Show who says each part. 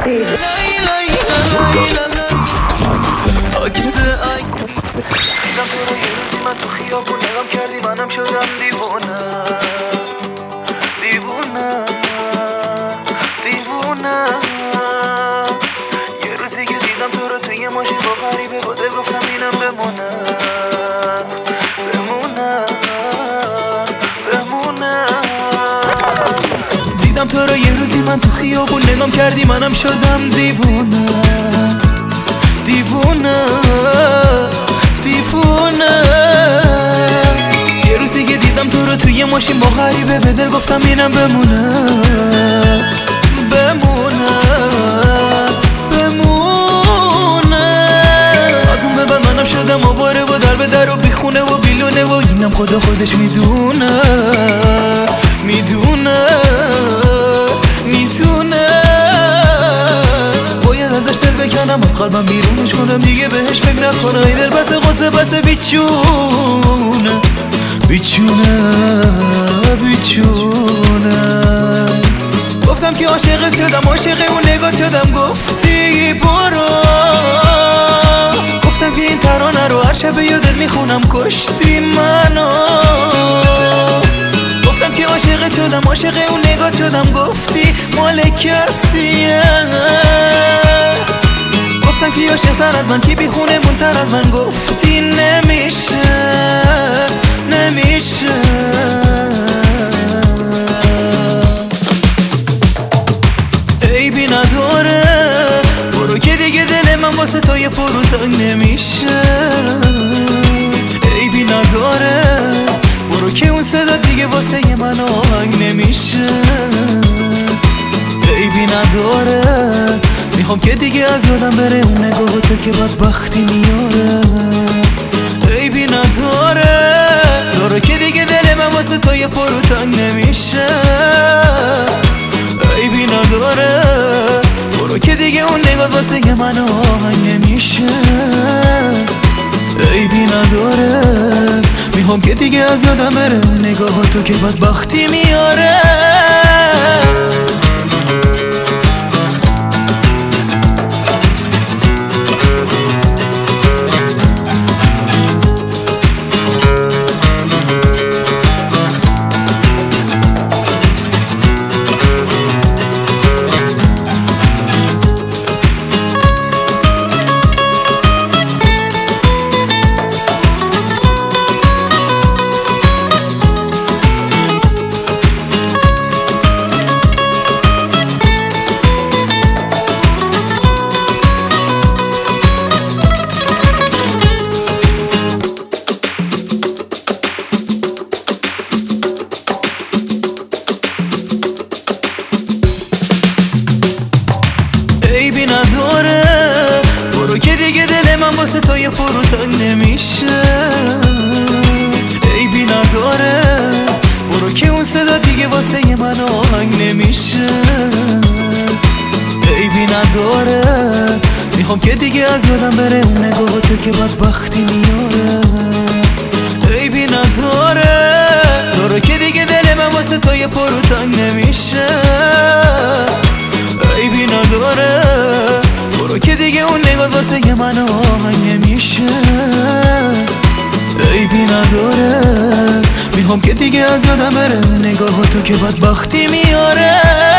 Speaker 1: من تو خیابون نگام کردی منم شدم دیوونه دیوونه دیوونه. یه روز دیگه دیدم تو رو توی ماشین با غریبه با دل گفتم اینم بمونه بمونه بمونه. دیدم تو رو یه روزی من تو خیابون نگام کردی منم شدم دیوونه دیوونه دیوونه. یه روزی که دیدم تو رو توی ماشین با غریبه به دل گفتم اینم بمونه بمونه بمونه. از اون به بعد منم شدم آواره و در به در و بیخونه و بیلونه و اینم خدا خودش میدونه میدونه میدونه. باید ازش دل بکنم از قلبم بیرونش کنم دیگه بهش فکر نکنم. این دل بسه قصه بسه بیچونه بیچونه بیچونه. گفتم که عاشقت شدم عاشق اون نگات شدم گفتی برو. گفتم که این ترانه رو هر شب یادت میخونم کشتی منو. گفتم که عاشقت شدم عاشق اون نگات شدم گفتی مال کسیه. گفتم که عاشق‌تر از من کی بیخونه مونتر از من گفتی نمیشه نمیشه. عیبی نداره برو که دیگه دل من واسه تو یه پرو تنگ نمیشه. عیبی نداره برو که اون صدا دیگه واسه یه من آهنگ نمیشه. عیبی نداره میخوام که دیگه از یادم بره اون نگاه تو که بدبختی میاره. عیبی نداره داره که دیگه دل من واسه تو یه پرو تنگ نمیشه. عیبی نداره برو که دیگه اون نگاه واسه یه من آهنگ نمیشه. عیبی نداره میخوام که دیگه از یادم بره اون نگاه تو که بدبختی میاره. عیبی نداره برو که دیگه دل من واسه تو یه پرو تنگ نمیشه. عیبی نداره برو که اون صدا دیگه واسه یه من آهنگ نمیشه. عیبی نداره میخوام که دیگه از یادم بره اون نگاه تو که بدبختی میاره. عیبی نداره داره که دیگه دل من واسه تو یه پرو تنگ نمیشه. عیبی نداره برو که دیگه اون نگاه واسه یه من آهنگ نمیشه. عیبی نداره میخوام که دیگه از یادم بره نگاه تو که بدبختی میاره.